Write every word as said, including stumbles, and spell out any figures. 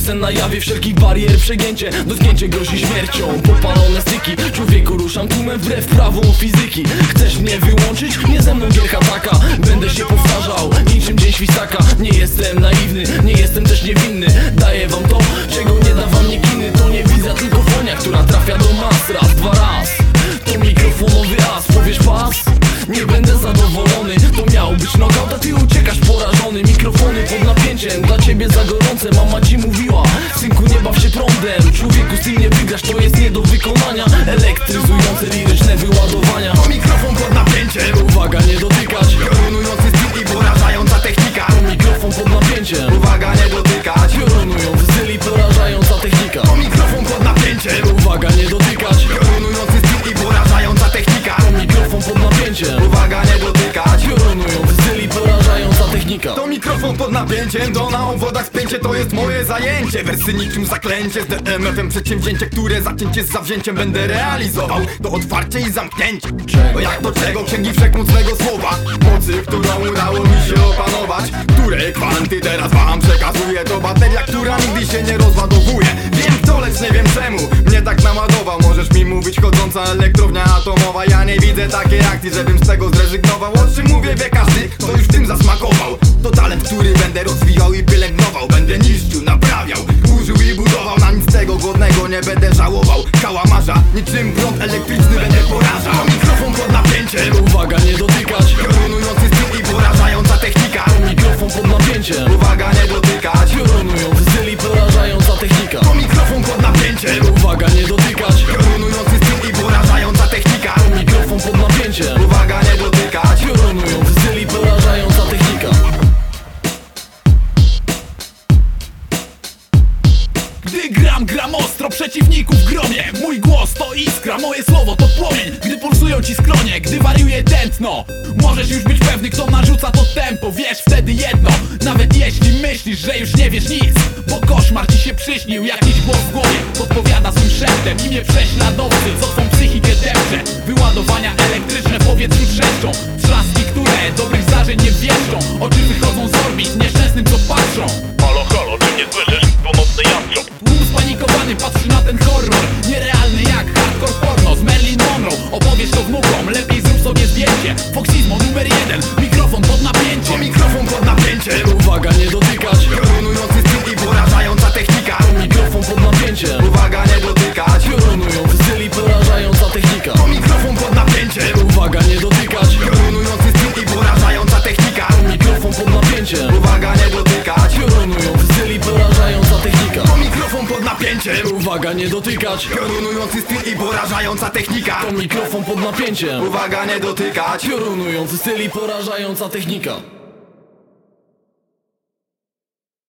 sen na jawie, wszelkich barier przegięcie. Dotknięcie grozi śmiercią, popalone styki. Człowieku, ruszam tłumem wbrew prawom fizyki. Chcesz mnie wyłączyć? Nie ze mną wielka taka. Będę się powtarzał, niczym dzień świstaka. Nie jestem naiwny, nie jestem też niewinny. Daję wam to, czego nie da wam nie kiny. To nie wizja, tylko fonia, która trafia do mas. Raz, dwa, raz. To mikrofonowy as, powiesz pas? Nie będę zadowolony. To miał być knockout, a ty uciekasz porażony. Mikrofony pod napięciem, dla ciebie za gorące. Mama ci mówiła, synku, nie baw się prądem. Człowieku, z tym nie wygrasz, to jest nie do wykonania. Elektryzujące liryczne wyładowania. To mikrofon pod napięciem, uwaga, nie dotykać. piorunujący styl i porażająca technika. To mikrofon pod napięciem, uwaga, nie dotykać. piorunujący styl i porażająca technika. To mikrofon pod napięciem, Uwaga, nie dotykać. piorunujący styl i porażająca technika. To mikrofon pod napięciem, uwaga, nie dotykać. piorunujący styl i porażająca technika. To mikrofon pod napięciem, to na obwodach spięcie, to jest moje zajęcie. Wersy niczym zaklęcie, z D M F-em przedsięwzięcie, które zacięcie z zawzięciem będę realizował. To otwarcie i zamknięcie. Czego? Jak do czego? Księgi wszechmocnego słowa, mocy, którą udało mi się opanować. Które kwanty teraz wam przekazuję. To bateria, która nigdy się nie rozładowuje. Wiem kto, lecz nie wiem czemu mnie tak naładował. Możesz mi mówić chodząca elektrownia atomowa. Ja nie widzę takiej akcji, żebym z tego zrezygnował. O czym mówię wie każdy, kto już w tym zasmakował. To talent, który będę rozwijał i pielęgnował. Będę niszczył, naprawiał, użył i budował. Na nic tego godnego nie będę żałował. Kałamarza, niczym prąd elektryczny będę porażał. To mikrofon pod napięciem, Uwaga, nie dotykać. piorunujący styl i porażająca technika. To mikrofon pod napięciem, Uwaga, nie dotykać. piorunujący styl i porażająca technika. To mikrofon pod napięciem, Uwaga, nie dotykać. piorunujący styl i porażająca technika. To mikrofon pod napięciem, Uwaga, nie dotykać. piorunujący styl i porażająca technika. Gdy gram, gram ostro, przeciwników w gromie. Mój głos to iskra, moje słowo to płomień. Gdy pulsują ci skronie, gdy wariuje tętno. Możesz już być pewny, kto narzuca to tempo. Wiesz wtedy jedno, nawet jeśli myślisz, że już nie wiesz nic. Bo koszmar ci się przyśnił, jakiś głos w głowie podpowiada swym szeptem. Imię prześladowcy, co twą psychikę depcze. Wyładowania elektryczne w powietrzu trzeszczą. Trzaski, które dobrych zdarzeń nie wieszczą. Oczy wychodzą z orbit, nieszczęsnym co patrzą. Halo, halo, czy mnie słyszysz? Północny jastrząb. Tłum spanikowany patrzy na ten horror. Nierealny jak hardcore porno z Marilyn Monroe. Opowiesz to wnukom, lepiej zrób sobie zdjęcie. Foxizmo numer jeden, mikrofon pod To napięciem. mikrofon pod napięciem, Uwaga, nie dotykać. piorunujący styl i porażająca technika. To mikrofon pod napięciem, Uwaga, nie dotykać. piorunujący styl i porażająca technika. To mikrofon pod napięciem, Uwaga, nie dotykać. piorunujący styl i porażająca technika. To mikrofon pod napięciem, Uwaga, nie dotykać. piorunujący styl i porażająca technika. To mikrofon pod napięciem, Uwaga, nie dotykać. piorunujący styl i porażająca technika. To mikrofon pod napięciem, Uwaga, nie dotykać. piorunujący styl i porażająca technika.